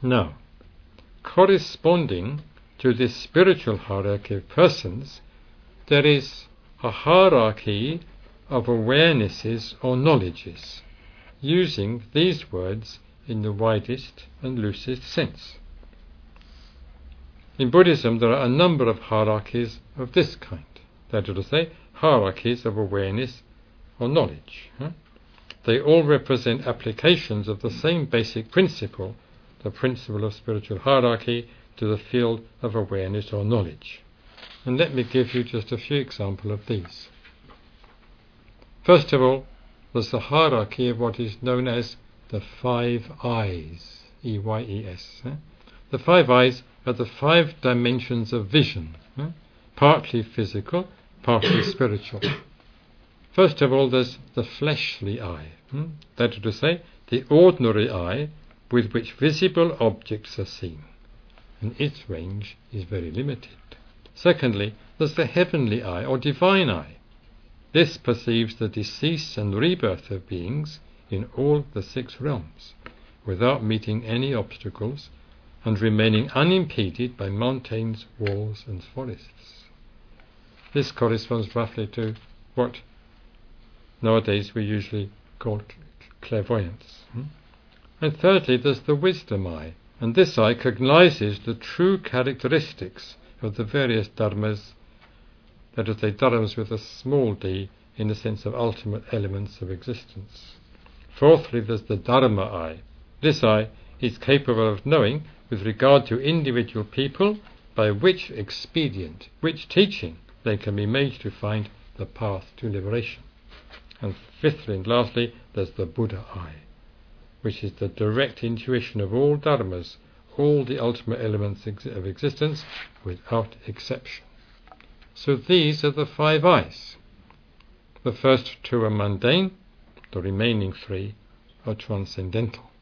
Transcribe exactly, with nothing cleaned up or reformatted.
Now, corresponding to this spiritual hierarchy of persons, there is a hierarchy of awarenesses or knowledges, using these words in the widest and loosest sense. In Buddhism, there are a number of hierarchies of this kind, that is to say, hierarchies of awareness or knowledge. Huh? They all represent applications of the same basic principle, the principle of spiritual hierarchy, to the field of awareness or knowledge. And let me give you just a few examples of these. First of all, there's the hierarchy of what is known as the five eyes, E Y E S. Eh? The five eyes are the five dimensions of vision, eh? partly physical, partly spiritual. First of all, there's the fleshly eye, hmm? that is to say, the ordinary eye with which visible objects are seen, and its range is very limited. Secondly, there's the heavenly eye or divine eye. This perceives the decease and rebirth of beings in all the six realms, without meeting any obstacles and remaining unimpeded by mountains, walls and forests. This corresponds roughly to what nowadays we usually call clairvoyance. Hmm? And thirdly, there's the wisdom eye, and this eye cognizes the true characteristics of the various dharmas, that is, the dharmas with a small d in the sense of ultimate elements of existence. Fourthly, there's the dharma eye. This eye is capable of knowing, with regard to individual people, by which expedient, which teaching they can be made to find the path to liberation. And fifthly and lastly, there's the Buddha eye, which is the direct intuition of all dharmas, all the ultimate elements of existence, without exception. So these are the five eyes. The first two are mundane, the remaining three are transcendental.